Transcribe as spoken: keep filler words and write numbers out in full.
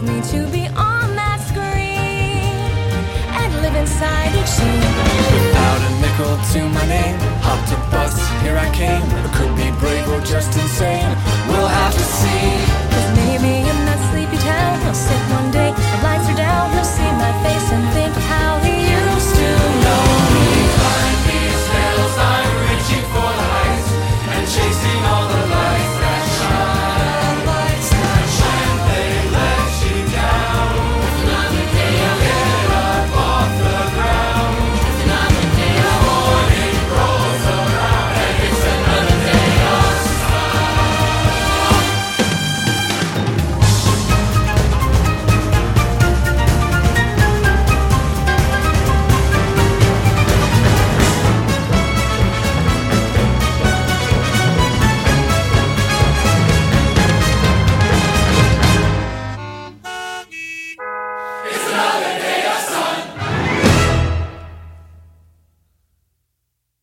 called me to be on that screen and live inside each scene. Without a nickel to my name, hopped a bus, here I came. I could be brave or just insane, we'll have to see. Cause maybe in that sleepy town, he'll sit one day, the lights are down, he'll see my face and think of how he